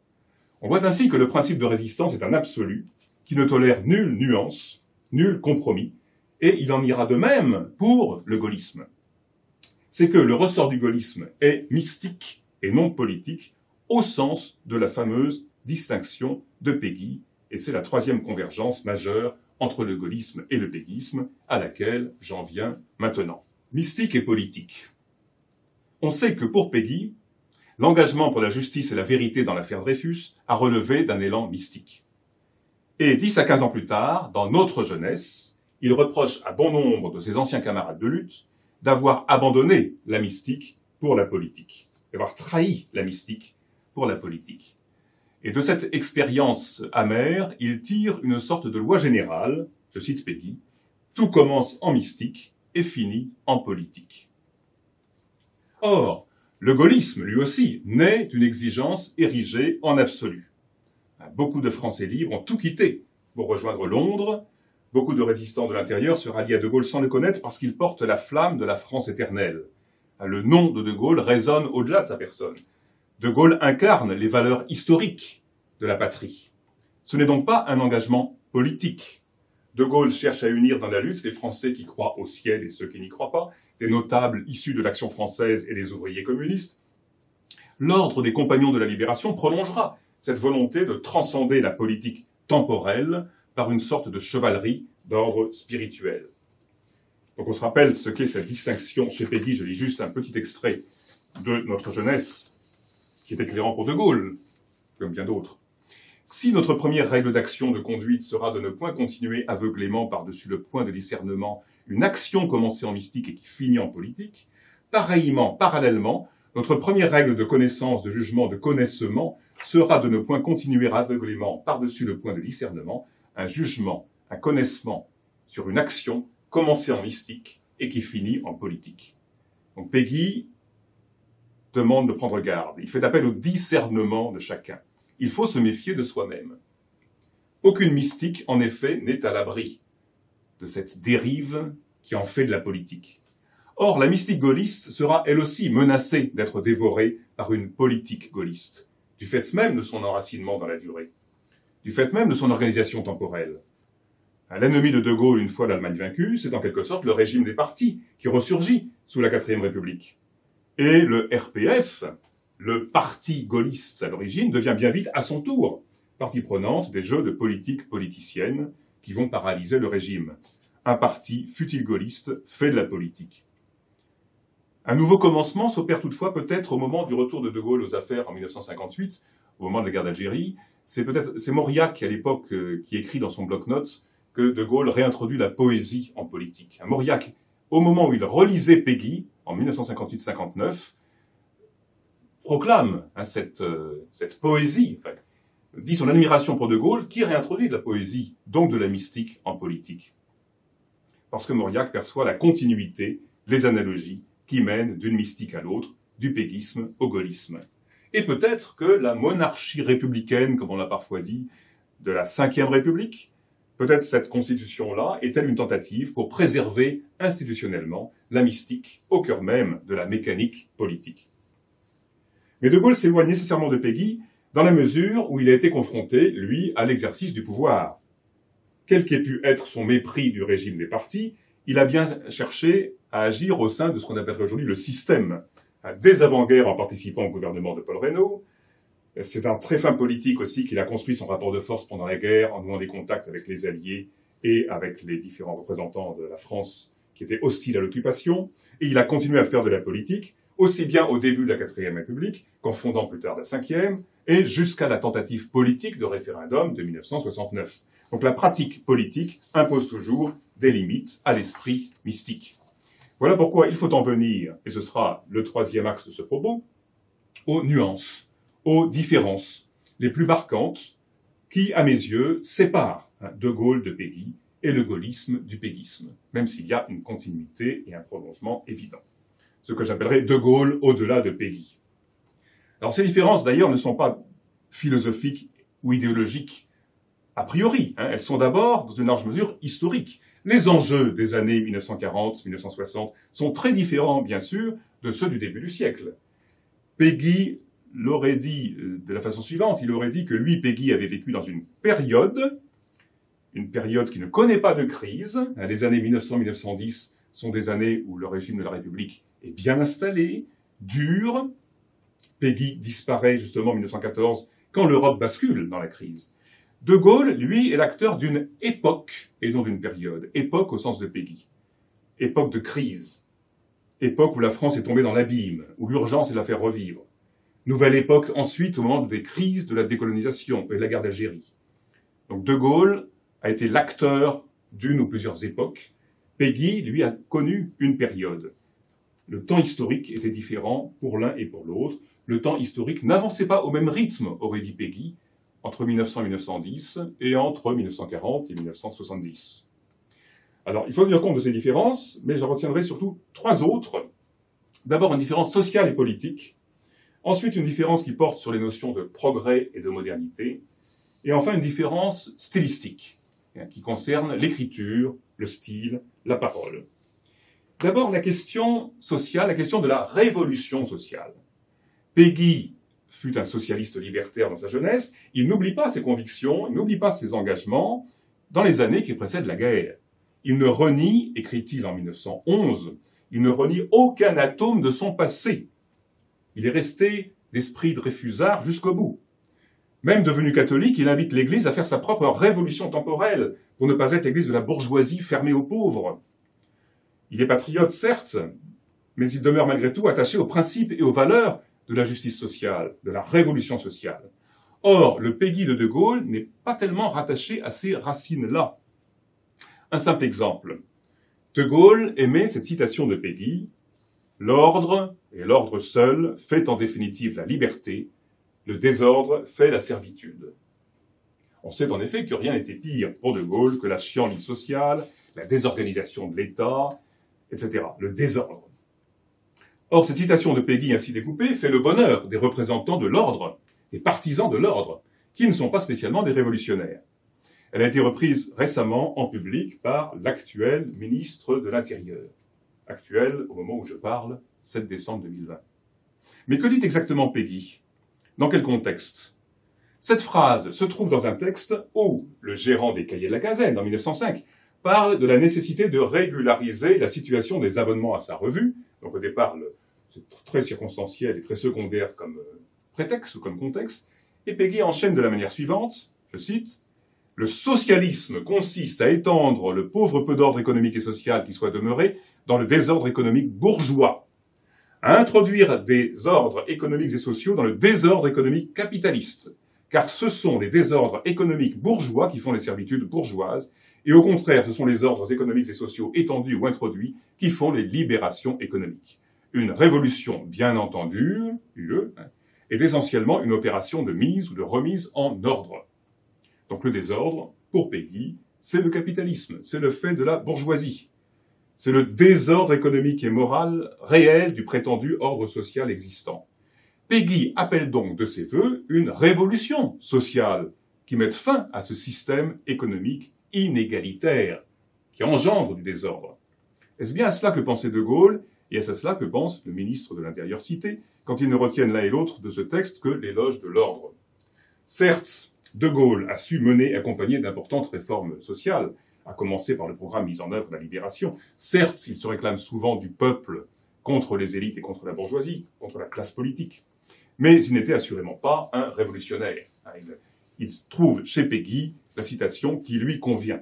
On voit ainsi que le principe de résistance est un absolu qui ne tolère nulle nuance, nul compromis, et il en ira de même pour le gaullisme. C'est que le ressort du gaullisme est mystique et non politique, au sens de la fameuse distinction de Péguy, et c'est la troisième convergence majeure entre le gaullisme et le péguisme, à laquelle j'en viens maintenant. Mystique et politique. On sait que pour Péguy, l'engagement pour la justice et la vérité dans l'affaire Dreyfus a relevé d'un élan mystique. Et dix à quinze ans plus tard, dans Notre jeunesse, il reproche à bon nombre de ses anciens camarades de lutte d'avoir abandonné la mystique pour la politique, d'avoir trahi la mystique pour la politique. Et de cette expérience amère, il tire une sorte de loi générale, je cite Péguy, « Tout commence en mystique et finit en politique ». Or, le gaullisme, lui aussi, naît d'une exigence érigée en absolu. Beaucoup de Français libres ont tout quitté pour rejoindre Londres. Beaucoup de résistants de l'intérieur se rallient à De Gaulle sans le connaître parce qu'il porte la flamme de la France éternelle. Le nom de De Gaulle résonne au-delà de sa personne. De Gaulle incarne les valeurs historiques de la patrie. Ce n'est donc pas un engagement politique. De Gaulle cherche à unir dans la lutte les Français qui croient au ciel et ceux qui n'y croient pas, des notables issus de l'Action française et les ouvriers communistes. L'ordre des Compagnons de la Libération prolongera cette volonté de transcender la politique temporelle par une sorte de chevalerie d'ordre spirituel. Donc on se rappelle ce qu'est cette distinction chez Péguy. Je lis juste un petit extrait de Notre jeunesse, qui est éclairant pour De Gaulle, comme bien d'autres. Si notre première règle d'action de conduite sera de ne point continuer aveuglément par-dessus le point de discernement une action commencée en mystique et qui finit en politique, pareillement, parallèlement, notre première règle de connaissance, de jugement, de connaissement sera de ne point continuer aveuglément par-dessus le point de discernement un jugement, un connaissement sur une action commencée en mystique et qui finit en politique. Donc Péguy demande de prendre garde. Il fait appel au discernement de chacun. Il faut se méfier de soi-même. Aucune mystique, en effet, n'est à l'abri de cette dérive qui en fait de la politique. Or, la mystique gaulliste sera elle aussi menacée d'être dévorée par une politique gaulliste, du fait même de son enracinement dans la durée, du fait même de son organisation temporelle. L'ennemi de De Gaulle, une fois l'Allemagne vaincue, c'est en quelque sorte le régime des partis qui ressurgit sous la quatrième République. Et le R P F, le parti gaulliste à l'origine, devient bien vite à son tour partie prenante des jeux de politique politicienne qui vont paralyser le régime. Un parti, fût-il gaulliste, fait de la politique. Un nouveau commencement s'opère toutefois peut-être au moment du retour de De Gaulle aux affaires en mille neuf cent cinquante-huit, au moment de la guerre d'Algérie. C'est peut-être c'est Mauriac à l'époque euh, qui écrit dans son bloc-notes que De Gaulle réintroduit la poésie en politique. Mauriac, au moment où il relisait Péguy, en mille neuf cent cinquante-huit cinquante-neuf, proclame hein, cette, euh, cette poésie, enfin, dit son admiration pour De Gaulle, qui réintroduit de la poésie, donc de la mystique en politique. Parce que Mauriac perçoit la continuité, les analogies qui mènent d'une mystique à l'autre, du péguisme au gaullisme. Et peut-être que la monarchie républicaine, comme on l'a parfois dit, de la cinquième République, peut-être cette constitution-là est-elle une tentative pour préserver institutionnellement la mystique au cœur même de la mécanique politique. Mais De Gaulle s'éloigne nécessairement de Péguy dans la mesure où il a été confronté, lui, à l'exercice du pouvoir. Quel qu'ait pu être son mépris du régime des partis, il a bien cherché à agir au sein de ce qu'on appelle aujourd'hui le système. Dès avant-guerre, en participant au gouvernement de Paul Reynaud, c'est un très fin politique aussi qu'il a construit son rapport de force pendant la guerre, en nouant des contacts avec les Alliés et avec les différents représentants de la France qui étaient hostiles à l'occupation. Et il a continué à faire de la politique, aussi bien au début de la quatrième République qu'en fondant plus tard la cinquième, et jusqu'à la tentative politique de référendum de mille neuf cent soixante-neuf. Donc la pratique politique impose toujours des limites à l'esprit mystique. Voilà pourquoi il faut en venir, et ce sera le troisième axe de ce propos, aux nuances, aux différences les plus marquantes qui, à mes yeux, séparent hein, De Gaulle de Péguy et le gaullisme du péguisme, même s'il y a une continuité et un prolongement évident. Ce que j'appellerais De Gaulle au-delà de Péguy. Alors ces différences, d'ailleurs, ne sont pas philosophiques ou idéologiques a priori. Hein, elles sont d'abord, dans une large mesure, historiques. Les enjeux des années mille neuf cent quarante, mille neuf cent soixante sont très différents, bien sûr, de ceux du début du siècle. Péguy l'aurait dit de la façon suivante, il aurait dit que lui, Péguy, avait vécu dans une période, une période qui ne connaît pas de crise. Les années mille neuf cents à mille neuf cent dix sont des années où le régime de la République est bien installé, dur. Péguy disparaît justement en mille neuf cent quatorze quand l'Europe bascule dans la crise. De Gaulle, lui, est l'acteur d'une époque et non d'une période. Époque au sens de Péguy. Époque de crise. Époque où la France est tombée dans l'abîme, où l'urgence est de la faire revivre. Nouvelle époque ensuite au moment des crises de la décolonisation et de la guerre d'Algérie. Donc De Gaulle a été l'acteur d'une ou plusieurs époques. Péguy, lui, a connu une période. Le temps historique était différent pour l'un et pour l'autre. Le temps historique n'avançait pas au même rythme, aurait dit Péguy, entre mille neuf cents et mille neuf cent dix et entre mille neuf cent quarante et mille neuf cent soixante-dix. Alors, il faut tenir compte de ces différences, mais j'en retiendrai surtout trois autres. D'abord, une différence sociale et politique. Ensuite, une différence qui porte sur les notions de progrès et de modernité. Et enfin, une différence stylistique, qui concerne l'écriture, le style, la parole. D'abord, la question sociale, la question de la révolution sociale. Péguy fut un socialiste libertaire dans sa jeunesse. Il n'oublie pas ses convictions, il n'oublie pas ses engagements dans les années qui précèdent la guerre. Il ne renie, écrit-il en mille neuf cent onze, il ne renie aucun atome de son passé. Il est resté d'esprit dreyfusard jusqu'au bout. Même devenu catholique, il invite l'Église à faire sa propre révolution temporelle pour ne pas être l'Église de la bourgeoisie fermée aux pauvres. Il est patriote, certes, mais il demeure malgré tout attaché aux principes et aux valeurs de la justice sociale, de la révolution sociale. Or, le Péguy de De Gaulle n'est pas tellement rattaché à ces racines-là. Un simple exemple. De Gaulle aimait cette citation de Péguy « L'ordre, et l'ordre seul, fait en définitive la liberté, le désordre fait la servitude. » On sait en effet que rien n'était pire pour De Gaulle que la chienlit sociale, la désorganisation de l'État, et cetera, le désordre. Or, cette citation de Péguy ainsi découpée fait le bonheur des représentants de l'ordre, des partisans de l'ordre, qui ne sont pas spécialement des révolutionnaires. Elle a été reprise récemment en public par l'actuel ministre de l'Intérieur. Actuel au moment où je parle, sept décembre deux mille vingt. Mais que dit exactement Péguy? Dans quel contexte? Cette phrase se trouve dans un texte où le gérant des Cahiers de la Gazette, en mille neuf cent cinq, parle de la nécessité de régulariser la situation des abonnements à sa revue. Donc au départ, c'est très circonstanciel et très secondaire comme prétexte ou comme contexte. Et Péguy enchaîne de la manière suivante, je cite, « Le socialisme consiste à étendre le pauvre peu d'ordre économique et social qui soit demeuré dans le désordre économique bourgeois, à introduire des ordres économiques et sociaux dans le désordre économique capitaliste, car ce sont les désordres économiques bourgeois qui font les servitudes bourgeoises, et au contraire, ce sont les ordres économiques et sociaux étendus ou introduits qui font les libérations économiques. Une révolution, bien entendu, U E, est essentiellement une opération de mise ou de remise en ordre. » Donc le désordre, pour Péguy, c'est le capitalisme, c'est le fait de la bourgeoisie. C'est le désordre économique et moral réel du prétendu ordre social existant. Péguy appelle donc de ses vœux une révolution sociale qui mette fin à ce système économique inégalitaire qui engendre du désordre. Est-ce bien à cela que pensait De Gaulle et est-ce à cela que pense le ministre de l'Intérieur cité quand ils ne retiennent l'un et l'autre de ce texte que l'éloge de l'ordre? Certes, De Gaulle a su mener et accompagner d'importantes réformes sociales, à commencer par le programme mis en œuvre de la Libération. Certes, il se réclame souvent du peuple contre les élites et contre la bourgeoisie, contre la classe politique. Mais il n'était assurément pas un révolutionnaire. Il, il trouve chez Péguy la citation qui lui convient.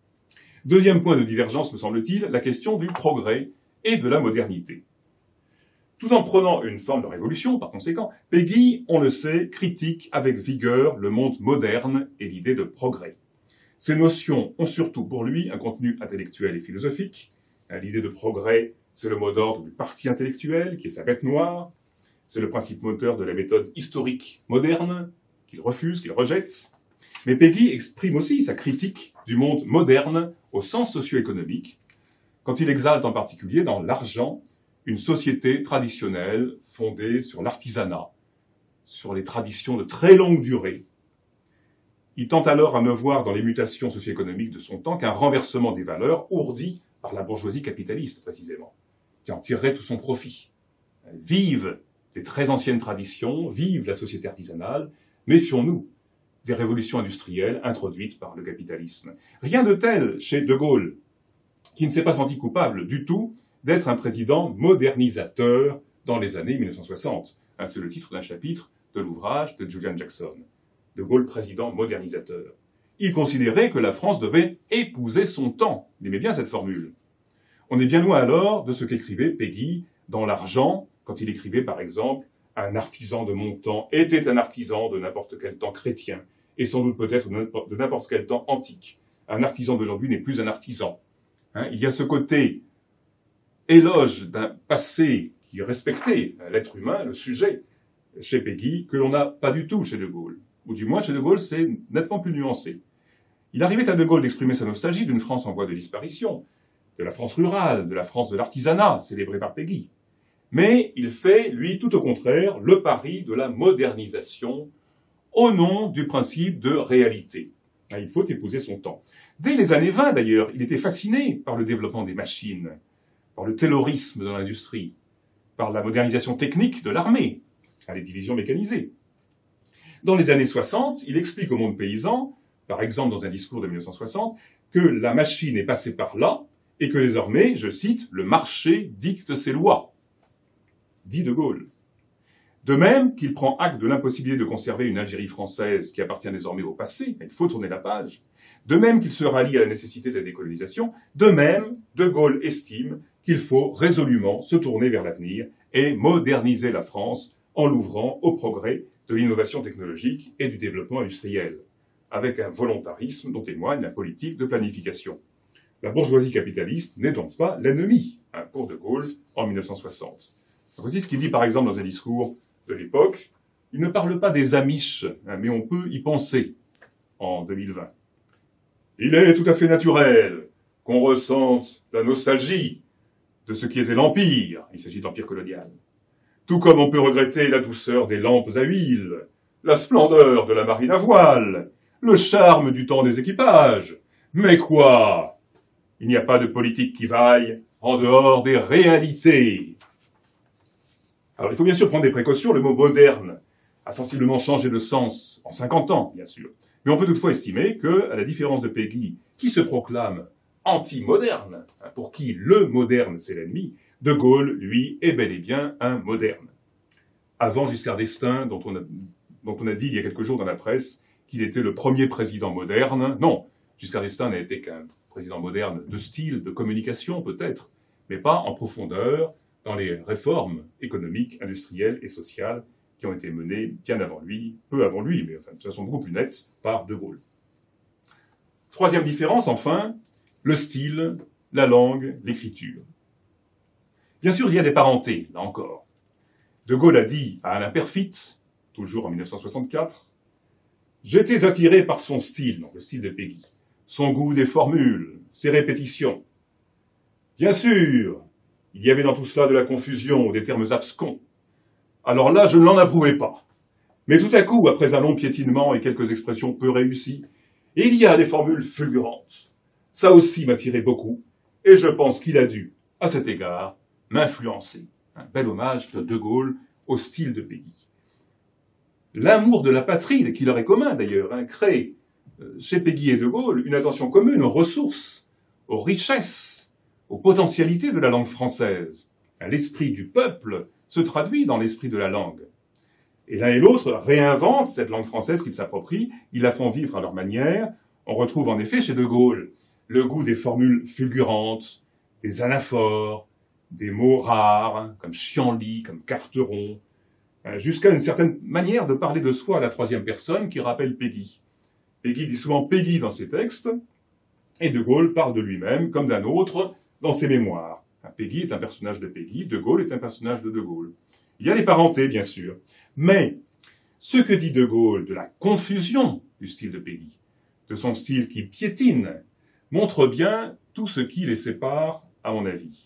Deuxième point de divergence, me semble-t-il, la question du progrès et de la modernité. Tout en prenant une forme de révolution, par conséquent, Péguy, on le sait, critique avec vigueur le monde moderne et l'idée de progrès. Ces notions ont surtout pour lui un contenu intellectuel et philosophique. L'idée de progrès, c'est le mot d'ordre du parti intellectuel, qui est sa bête noire. C'est le principe moteur de la méthode historique moderne, qu'il refuse, qu'il rejette. Mais Péguy exprime aussi sa critique du monde moderne au sens socio-économique, quand il exalte en particulier dans l'argent une société traditionnelle fondée sur l'artisanat, sur les traditions de très longue durée. Il tente alors à ne voir dans les mutations socio-économiques de son temps qu'un renversement des valeurs ourdi par la bourgeoisie capitaliste, précisément, qui en tirerait tout son profit. Vive les très anciennes traditions, vive la société artisanale, méfions-nous des révolutions industrielles introduites par le capitalisme. Rien de tel chez De Gaulle, qui ne s'est pas senti coupable du tout d'être un président modernisateur dans les années mille neuf cent soixante. C'est le titre d'un chapitre de l'ouvrage de Julian Jackson. De Gaulle, président modernisateur. Il considérait que la France devait épouser son temps. Il aimait bien cette formule. On est bien loin alors de ce qu'écrivait Péguy dans L'Argent, quand il écrivait par exemple « Un artisan de mon temps était un artisan de n'importe quel temps chrétien, et sans doute peut-être de n'importe quel temps antique. Un artisan d'aujourd'hui n'est plus un artisan. Hein, il y a ce côté éloge d'un passé qui respectait l'être humain, le sujet, chez Péguy, que l'on n'a pas du tout chez De Gaulle. Ou du moins, chez De Gaulle, c'est nettement plus nuancé. Il arrivait à De Gaulle d'exprimer sa nostalgie d'une France en voie de disparition, de la France rurale, de la France de l'artisanat, célébrée par Péguy. Mais il fait, lui, tout au contraire, le pari de la modernisation au nom du principe de réalité. Il faut épouser son temps. Dès les années vingt, d'ailleurs, il était fasciné par le développement des machines, par le taylorisme de l'industrie, par la modernisation technique de l'armée, les divisions mécanisées. Dans les années soixante, il explique au monde paysan, par exemple dans un discours de mille neuf cent soixante, que la machine est passée par là et que désormais, je cite, « le marché dicte ses lois », dit De Gaulle. De même qu'il prend acte de l'impossibilité de conserver une Algérie française qui appartient désormais au passé, il faut tourner la page, de même qu'il se rallie à la nécessité de la décolonisation, de même, De Gaulle estime qu'il faut résolument se tourner vers l'avenir et moderniser la France en l'ouvrant au progrès de l'innovation technologique et du développement industriel, avec un volontarisme dont témoigne la politique de planification. La bourgeoisie capitaliste n'est donc pas l'ennemi, hein, pour De Gaulle en mille neuf cent soixante. Voici ce qu'il dit par exemple dans un discours de l'époque. Il ne parle pas des Amish, hein, mais on peut y penser en deux mille vingt. Il est tout à fait naturel qu'on ressente la nostalgie de ce qui était l'Empire, il s'agit de l'Empire colonial. Tout comme on peut regretter la douceur des lampes à huile, la splendeur de la marine à voile, le charme du temps des équipages. Mais quoi? Il n'y a pas de politique qui vaille en dehors des réalités. Alors il faut bien sûr prendre des précautions, le mot moderne a sensiblement changé de sens en cinquante ans, bien sûr. Mais on peut toutefois estimer que, à la différence de Péguy, qui se proclame anti-moderne, pour qui le moderne c'est l'ennemi, De Gaulle, lui, est bel et bien un moderne. Avant Giscard d'Estaing, dont on a, dont on a dit il y a quelques jours dans la presse qu'il était le premier président moderne, non, Giscard d'Estaing n'a été qu'un président moderne de style, de communication peut-être, mais pas en profondeur dans les réformes économiques, industrielles et sociales qui ont été menées bien avant lui, peu avant lui, mais enfin, de façon beaucoup plus nette, par De Gaulle. Troisième différence, enfin, le style, la langue, l'écriture. Bien sûr, il y a des parentés, là encore. De Gaulle a dit à Alain Perfit, toujours en mille neuf cent soixante-quatre, « J'étais attiré par son style, donc le style de Péguy, son goût des formules, ses répétitions. Bien sûr, il y avait dans tout cela de la confusion, des termes abscons. Alors là, je ne l'en approuvais pas. Mais tout à coup, après un long piétinement et quelques expressions peu réussies, il y a des formules fulgurantes. Ça aussi m'attirait beaucoup, et je pense qu'il a dû, à cet égard, m'influencer. » Un bel hommage de De Gaulle au style de Péguy. L'amour de la patrie, qui leur est commun d'ailleurs, hein, crée chez Péguy et De Gaulle une attention commune aux ressources, aux richesses, aux potentialités de la langue française. L'esprit du peuple se traduit dans l'esprit de la langue. Et l'un et l'autre réinventent cette langue française qu'ils s'approprient, ils la font vivre à leur manière. On retrouve en effet chez De Gaulle le goût des formules fulgurantes, des anaphores, des mots rares, hein, comme chienlit, comme carteron, hein, jusqu'à une certaine manière de parler de soi à la troisième personne qui rappelle Péguy. Péguy dit souvent Péguy dans ses textes, et De Gaulle parle de lui-même comme d'un autre dans ses mémoires. Hein, Péguy est un personnage de Péguy, De Gaulle est un personnage de De Gaulle. Il y a les parentés, bien sûr, mais ce que dit De Gaulle de la confusion du style de Péguy, de son style qui piétine, montre bien tout ce qui les sépare, à mon avis.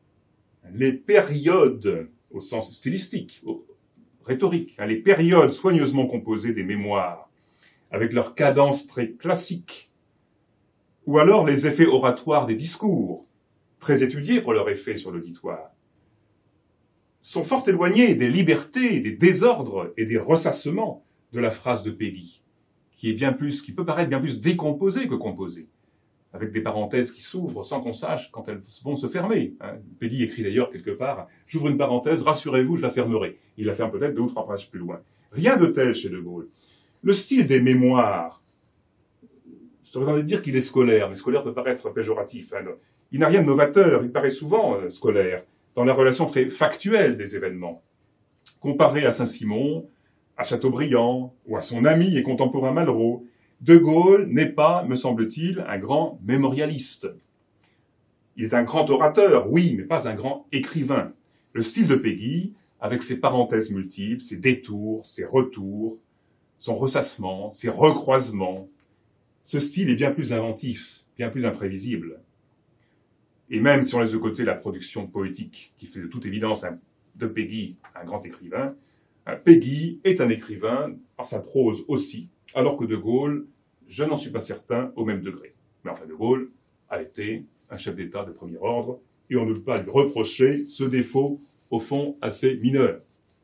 Les périodes, au sens stylistique, au, rhétorique, hein, les périodes soigneusement composées des mémoires, avec leur cadence très classique, ou alors les effets oratoires des discours, très étudiés pour leur effet sur l'auditoire, sont fort éloignés des libertés, des désordres et des ressassements de la phrase de Péguy, qui est bien plus, qui peut paraître bien plus décomposée que composée, avec des parenthèses qui s'ouvrent sans qu'on sache quand elles vont se fermer. Hein. Péguy écrit d'ailleurs quelque part « J'ouvre une parenthèse, rassurez-vous, je la fermerai ». Il la ferme peut-être deux ou trois pages plus loin. Rien de tel chez De Gaulle. Le style des mémoires, je serais envie de dire qu'il est scolaire, mais scolaire peut paraître péjoratif. Hein. Il n'a rien de novateur, il paraît souvent euh, scolaire, dans la relation très factuelle des événements. Comparé à Saint-Simon, à Chateaubriand, ou à son ami et contemporain Malraux, De Gaulle n'est pas, me semble-t-il, un grand mémorialiste. Il est un grand orateur, oui, mais pas un grand écrivain. Le style de Péguy, avec ses parenthèses multiples, ses détours, ses retours, son ressassement, ses recroisements, ce style est bien plus inventif, bien plus imprévisible. Et même si on laisse de côté la production poétique, qui fait de toute évidence un, de Péguy un grand écrivain, Péguy est un écrivain par sa prose aussi, alors que De Gaulle, je n'en suis pas certain au même degré. Mais enfin, De Gaulle a été un chef d'État de premier ordre, et on ne peut pas lui reprocher ce défaut, au fond, assez mineur.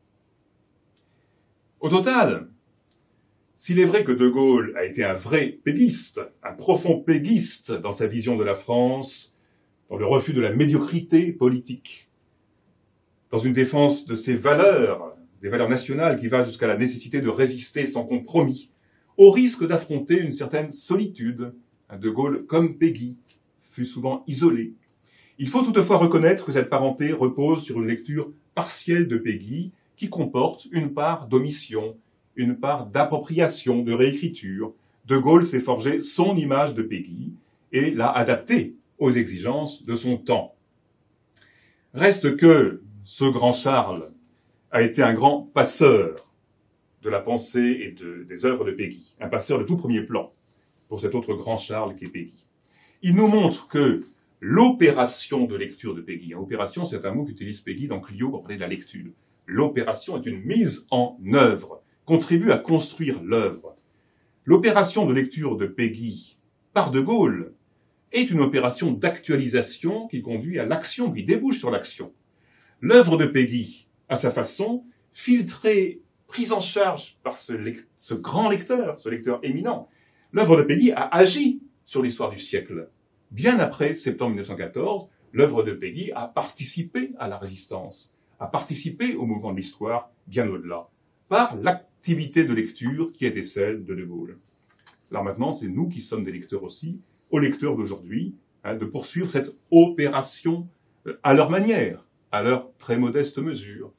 Au total, s'il est vrai que De Gaulle a été un vrai péguiste, un profond péguiste dans sa vision de la France, dans le refus de la médiocrité politique, dans une défense de ses valeurs, des valeurs nationales qui va jusqu'à la nécessité de résister sans compromis, au risque d'affronter une certaine solitude. De Gaulle, comme Péguy, fut souvent isolé. Il faut toutefois reconnaître que cette parenté repose sur une lecture partielle de Péguy qui comporte une part d'omission, une part d'appropriation, de réécriture. De Gaulle s'est forgé son image de Péguy et l'a adaptée aux exigences de son temps. Reste que ce grand Charles a été un grand passeur de la pensée et de, des œuvres de Péguy, un passeur de tout premier plan pour cet autre grand Charles qu'est Péguy. Il nous montre que l'opération de lecture de Péguy, opération c'est un mot qu'utilise Péguy dans Clio pour parler de la lecture, l'opération est une mise en œuvre, contribue à construire l'œuvre. L'opération de lecture de Péguy par De Gaulle est une opération d'actualisation qui conduit à l'action, qui débouche sur l'action. L'œuvre de Péguy, à sa façon, filtrée, prise en charge par ce, ce grand lecteur, ce lecteur éminent, l'œuvre de Péguy a agi sur l'histoire du siècle. Bien après septembre mille neuf cent quatorze, l'œuvre de Péguy a participé à la résistance, a participé au mouvement de l'histoire, bien au-delà, par l'activité de lecture qui était celle de De Gaulle. Alors maintenant, c'est nous qui sommes des lecteurs aussi, aux lecteurs d'aujourd'hui, hein, de poursuivre cette opération à leur manière, à leur très modeste mesure,